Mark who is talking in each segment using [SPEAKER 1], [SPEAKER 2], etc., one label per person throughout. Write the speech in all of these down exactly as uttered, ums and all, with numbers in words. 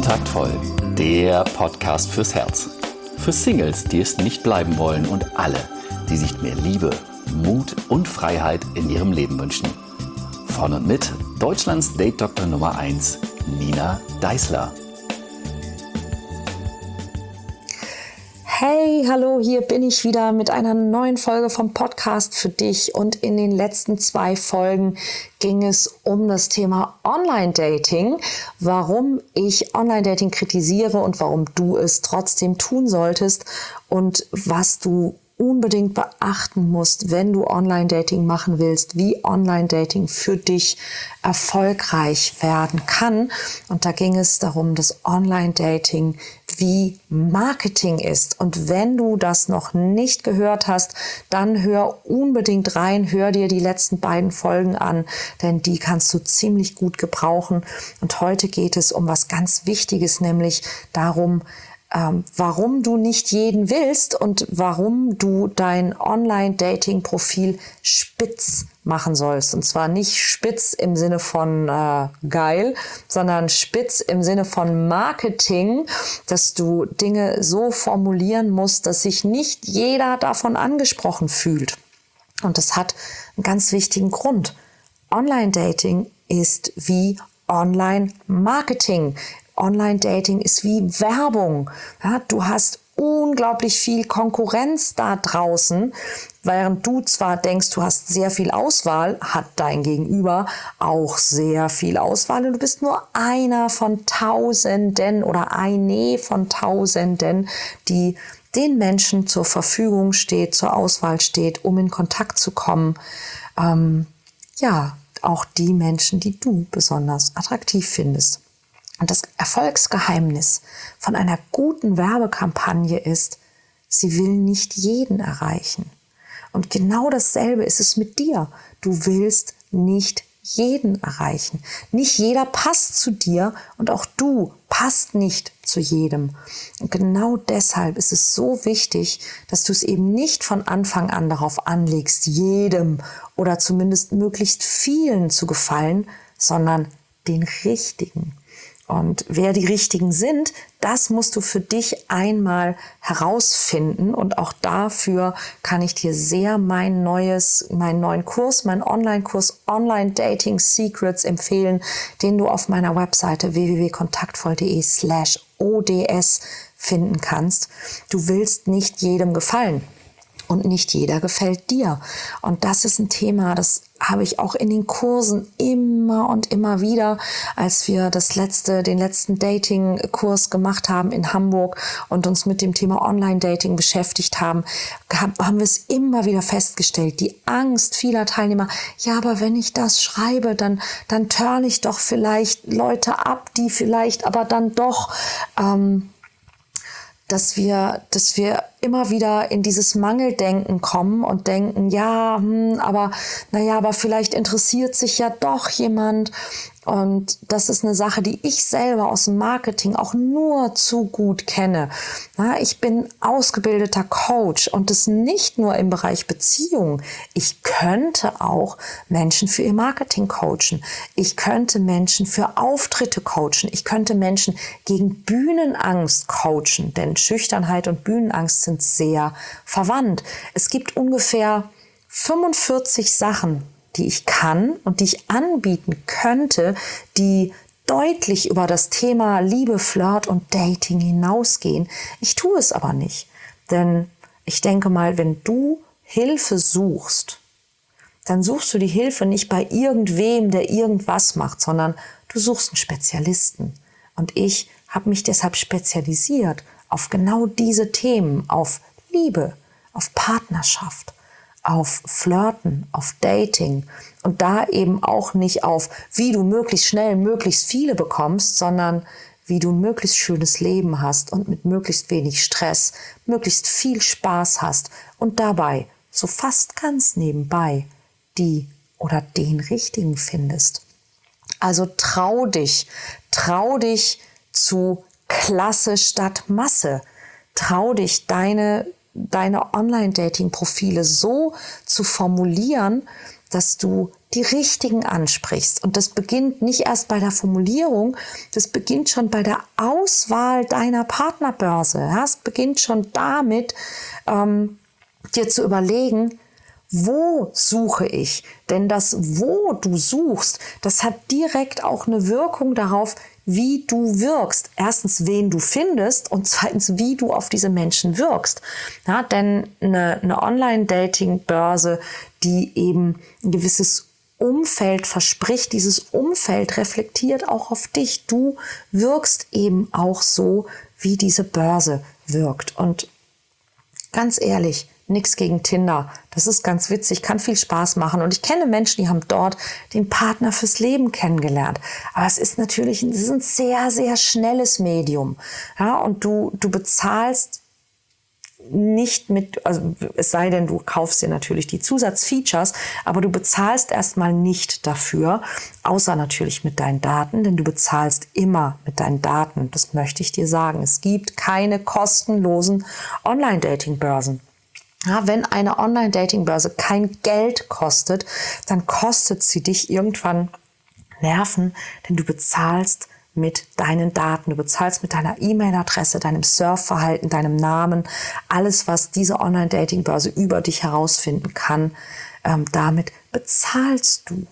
[SPEAKER 1] Kontaktvoll, der Podcast fürs Herz. Für Singles, die es nicht bleiben wollen und alle, die sich mehr Liebe, Mut und Freiheit in ihrem Leben wünschen. Von und mit Deutschlands Date-Doktor Nummer eins, Nina Deißler.
[SPEAKER 2] Hey, hallo, hier bin ich wieder mit einer neuen Folge vom Podcast für dich. Und in den letzten zwei Folgen ging es um das Thema Online-Dating, warum ich Online-Dating kritisiere und warum du es trotzdem tun solltest und was du unbedingt beachten musst, wenn du Online-Dating machen willst, wie Online-Dating für dich erfolgreich werden kann. Und da ging es darum, dass Online-Dating wie Marketing ist. Und wenn du das noch nicht gehört hast, dann hör unbedingt rein, hör dir die letzten beiden Folgen an, denn die kannst du ziemlich gut gebrauchen. Und heute geht es um was ganz Wichtiges, nämlich darum, Ähm, warum du nicht jeden willst und warum du dein Online-Dating-Profil spitz machen sollst. Und zwar nicht spitz im Sinne von äh, geil, sondern spitz im Sinne von Marketing, dass du Dinge so formulieren musst, dass sich nicht jeder davon angesprochen fühlt. Und das hat einen ganz wichtigen Grund. Online-Dating ist wie Online-Marketing. Online-Dating ist wie Werbung. Ja, du hast unglaublich viel Konkurrenz da draußen, während du zwar denkst, du hast sehr viel Auswahl, hat dein Gegenüber auch sehr viel Auswahl und du bist nur einer von Tausenden oder eine von Tausenden, die den Menschen zur Verfügung steht, zur Auswahl steht, um in Kontakt zu kommen. Ähm, ja, auch die Menschen, die du besonders attraktiv findest. Und das Erfolgsgeheimnis von einer guten Werbekampagne ist, sie will nicht jeden erreichen. Und genau dasselbe ist es mit dir. Du willst nicht jeden erreichen. Nicht jeder passt zu dir und auch du passt nicht zu jedem. Und genau deshalb ist es so wichtig, dass du es eben nicht von Anfang an darauf anlegst, jedem oder zumindest möglichst vielen zu gefallen, sondern den Richtigen. Und wer die Richtigen sind, das musst du für dich einmal herausfinden. Und auch dafür kann ich dir sehr mein neues, meinen neuen Kurs, meinen Online-Kurs Online Dating Secrets empfehlen, den du auf meiner Webseite w w w punkt kontaktvoll punkt de slash o d s finden kannst. Du willst nicht jedem gefallen. Und nicht jeder gefällt dir. Und das ist ein Thema, das habe ich auch in den Kursen immer und immer wieder, als wir das letzte, den letzten Dating-Kurs gemacht haben in Hamburg und uns mit dem Thema Online-Dating beschäftigt haben, haben wir es immer wieder festgestellt. Die Angst vieler Teilnehmer, ja, aber wenn ich das schreibe, dann, dann turn ich doch vielleicht Leute ab, die vielleicht aber dann doch, ähm, dass wir, dass wir immer wieder in dieses Mangeldenken kommen und denken, ja, hm, aber, naja, aber vielleicht interessiert sich ja doch jemand. Und das ist eine Sache, die ich selber aus dem Marketing auch nur zu gut kenne. Na, ich bin ausgebildeter Coach und das nicht nur im Bereich Beziehung. Ich könnte auch Menschen für ihr Marketing coachen. Ich könnte Menschen für Auftritte coachen. Ich könnte Menschen gegen Bühnenangst coachen, denn Schüchternheit und Bühnenangst sind sehr verwandt. Es gibt ungefähr fünfundvierzig Sachen, die ich kann und die ich anbieten könnte, die deutlich über das Thema Liebe, Flirt und Dating hinausgehen. Ich tue es aber nicht, denn ich denke mal, wenn du Hilfe suchst, dann suchst du die Hilfe nicht bei irgendwem, der irgendwas macht, sondern du suchst einen Spezialisten. Und ich habe mich deshalb spezialisiert auf genau diese Themen, auf Liebe, auf Partnerschaft, auf Flirten, auf Dating und da eben auch nicht auf, wie du möglichst schnell möglichst viele bekommst, sondern wie du ein möglichst schönes Leben hast und mit möglichst wenig Stress, möglichst viel Spaß hast und dabei so fast ganz nebenbei die oder den Richtigen findest. Also trau dich, trau dich zu Klasse statt Masse, trau dich deine deine Online-Dating-Profile so zu formulieren, dass du die Richtigen ansprichst. Und das beginnt nicht erst bei der Formulierung, das beginnt schon bei der Auswahl deiner Partnerbörse. Ja, es beginnt schon damit, ähm, dir zu überlegen, wo suche ich? Denn das, wo du suchst, das hat direkt auch eine Wirkung darauf, wie du wirkst. Erstens, wen du findest und zweitens, wie du auf diese Menschen wirkst. Ja, denn eine, eine Online-Dating-Börse, die eben ein gewisses Umfeld verspricht, dieses Umfeld reflektiert auch auf dich. Du wirkst eben auch so, wie diese Börse wirkt. Und ganz ehrlich, nichts gegen Tinder. Das ist ganz witzig, kann viel Spaß machen. Und ich kenne Menschen, die haben dort den Partner fürs Leben kennengelernt. Aber es ist natürlich es ist ein sehr, sehr schnelles Medium. Ja, und du, du bezahlst nicht mit, also es sei denn, du kaufst dir natürlich die Zusatzfeatures, aber du bezahlst erstmal nicht dafür, außer natürlich mit deinen Daten, denn du bezahlst immer mit deinen Daten. Das möchte ich dir sagen. Es gibt keine kostenlosen Online-Dating-Börsen. Ja, wenn eine Online-Dating-Börse kein Geld kostet, dann kostet sie dich irgendwann Nerven, denn du bezahlst mit deinen Daten. Du bezahlst mit deiner E-Mail-Adresse, deinem Surfverhalten, deinem Namen, alles, was diese Online-Dating-Börse über dich herausfinden kann. Ähm, damit bezahlst du.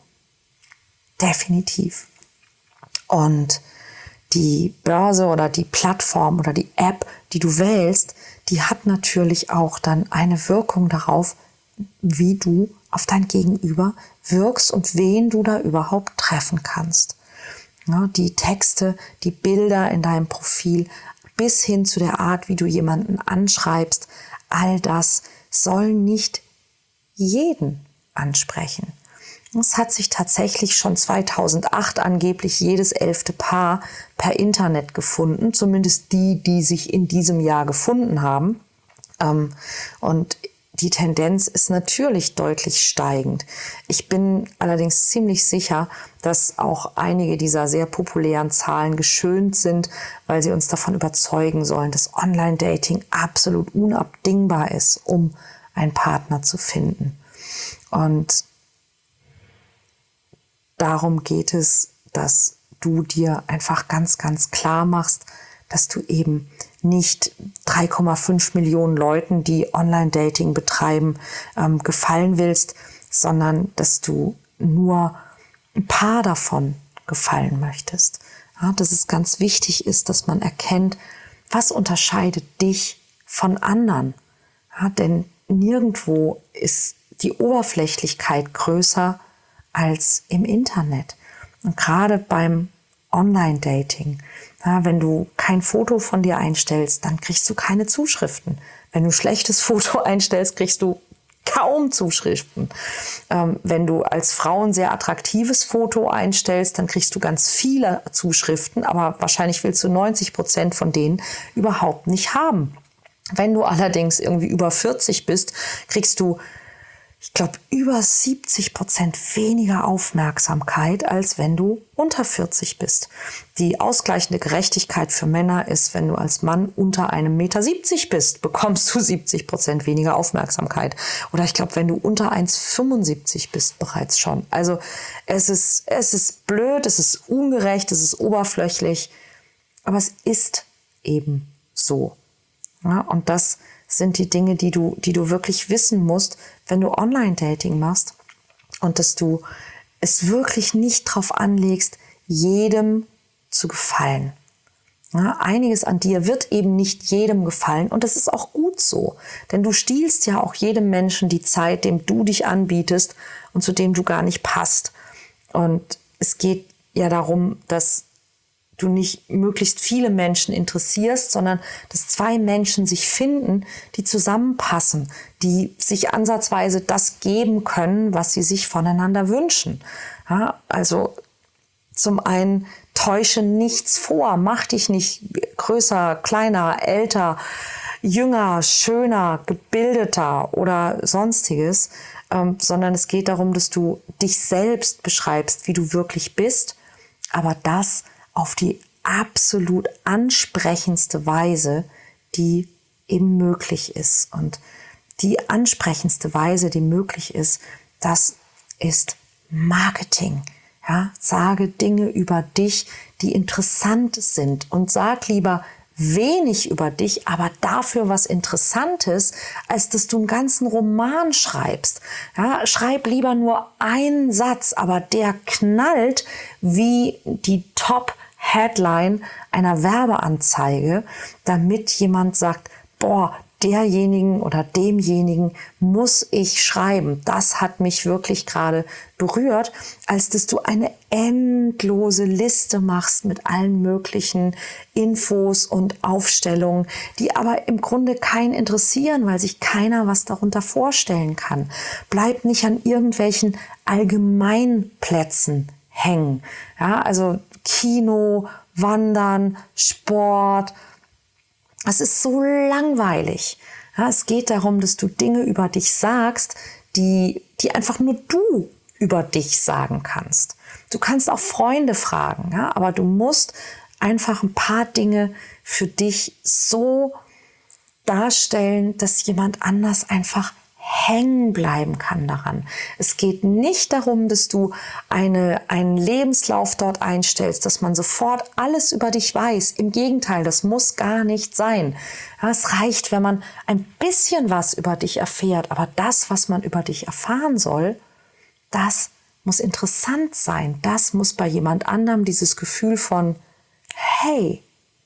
[SPEAKER 2] Definitiv. Und die Börse oder die Plattform oder die App, die du wählst, die hat natürlich auch dann eine Wirkung darauf, wie du auf dein Gegenüber wirkst und wen du da überhaupt treffen kannst. Ja, die Texte, die Bilder in deinem Profil bis hin zu der Art, wie du jemanden anschreibst, all das soll nicht jeden ansprechen. Es hat sich tatsächlich schon zweitausendacht angeblich jedes elfte Paar per Internet gefunden, zumindest die, die sich in diesem Jahr gefunden haben. Und die Tendenz ist natürlich deutlich steigend. Ich bin allerdings ziemlich sicher, dass auch einige dieser sehr populären Zahlen geschönt sind, weil sie uns davon überzeugen sollen, dass Online-Dating absolut unabdingbar ist, um einen Partner zu finden. Und darum geht es, dass du dir einfach ganz, ganz klar machst, dass du eben nicht drei Komma fünf Millionen Leuten, die Online-Dating betreiben, ähm, gefallen willst, sondern dass du nur ein paar davon gefallen möchtest. Ja, dass es ganz wichtig ist, dass man erkennt, was unterscheidet dich von anderen. Ja, denn nirgendwo ist die Oberflächlichkeit größer als im Internet. Und gerade beim Online-Dating, ja, wenn du kein Foto von dir einstellst, dann kriegst du keine Zuschriften. Wenn du ein schlechtes Foto einstellst, kriegst du kaum Zuschriften. Ähm, wenn du als Frau ein sehr attraktives Foto einstellst, dann kriegst du ganz viele Zuschriften, aber wahrscheinlich willst du neunzig Prozent von denen überhaupt nicht haben. Wenn du allerdings irgendwie über vierzig bist, kriegst du, ich glaube, über siebzig Prozent weniger Aufmerksamkeit, als wenn du unter vierzig bist. Die ausgleichende Gerechtigkeit für Männer ist, wenn du als Mann unter einem Meter siebzig bist, bekommst du siebzig Prozent weniger Aufmerksamkeit. Oder ich glaube, wenn du unter eins Komma fünfundsiebzig bist, bereits schon. Also es ist, es ist blöd, es ist ungerecht, es ist oberflächlich, aber es ist eben so. Ja, und das sind die Dinge, die du, die du wirklich wissen musst, wenn du Online-Dating machst, und dass du es wirklich nicht drauf anlegst, jedem zu gefallen. Ja, einiges an dir wird eben nicht jedem gefallen, und das ist auch gut so, denn du stiehlst ja auch jedem Menschen die Zeit, dem du dich anbietest und zu dem du gar nicht passt. Und es geht ja darum, dass du nicht möglichst viele Menschen interessierst, sondern dass zwei Menschen sich finden, die zusammenpassen, die sich ansatzweise das geben können, was sie sich voneinander wünschen. Ja, also zum einen täusche nichts vor, mach dich nicht größer, kleiner, älter, jünger, schöner, gebildeter oder sonstiges, ähm, sondern es geht darum, dass du dich selbst beschreibst, wie du wirklich bist, aber das auf die absolut ansprechendste Weise, die eben möglich ist. Und die ansprechendste Weise, die möglich ist, das ist Marketing. Ja, sage Dinge über dich, die interessant sind, und sag lieber wenig über dich, aber dafür was Interessantes, als dass du einen ganzen Roman schreibst. Ja, schreib lieber nur einen Satz, aber der knallt wie die Top-Headline einer Werbeanzeige, damit jemand sagt, boah, derjenigen oder demjenigen muss ich schreiben. Das hat mich wirklich gerade berührt, als dass du eine endlose Liste machst mit allen möglichen Infos und Aufstellungen, die aber im Grunde keinen interessieren, weil sich keiner was darunter vorstellen kann. Bleib nicht an irgendwelchen Allgemeinplätzen hängen. Ja, also Kino, Wandern, Sport. Es ist so langweilig. Ja, es geht darum, dass du Dinge über dich sagst, die, die einfach nur du über dich sagen kannst. Du kannst auch Freunde fragen, ja, aber du musst einfach ein paar Dinge für dich so darstellen, dass jemand anders einfach hängen bleiben kann daran. Es geht nicht darum, dass du eine, einen Lebenslauf dort einstellst, dass man sofort alles über dich weiß. Im Gegenteil, das muss gar nicht sein. Ja, es reicht, wenn man ein bisschen was über dich erfährt, aber das, was man über dich erfahren soll, das muss interessant sein. Das muss bei jemand anderem dieses Gefühl von, hey,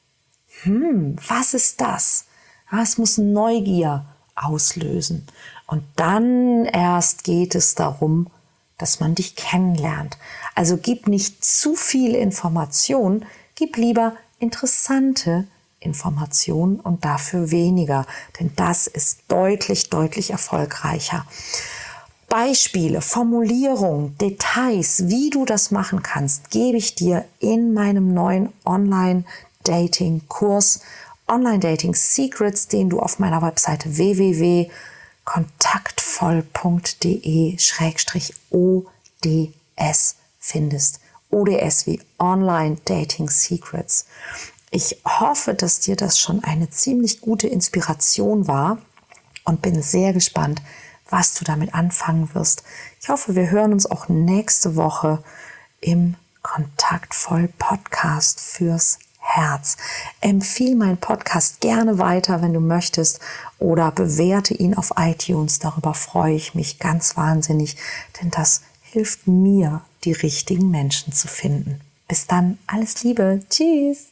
[SPEAKER 2] hm, was ist das? Ja, es muss Neugier auslösen. Und dann erst geht es darum, dass man dich kennenlernt. Also gib nicht zu viel Information, gib lieber interessante Informationen und dafür weniger. Denn das ist deutlich, deutlich erfolgreicher. Beispiele, Formulierung, Details, wie du das machen kannst, gebe ich dir in meinem neuen Online-Dating-Kurs Online Dating Secrets, den du auf meiner Webseite w w w punkt kontaktvoll punkt d e schrägstrich o d s findest. O D S wie Online Dating Secrets. Ich hoffe, dass dir das schon eine ziemlich gute Inspiration war und bin sehr gespannt, was du damit anfangen wirst. Ich hoffe, wir hören uns auch nächste Woche im Kontaktvoll Podcast fürs Herz. Empfiehl meinen Podcast gerne weiter, wenn du möchtest, oder bewerte ihn auf iTunes. Darüber freue ich mich ganz wahnsinnig, denn das hilft mir, die richtigen Menschen zu finden. Bis dann, alles Liebe. Tschüss.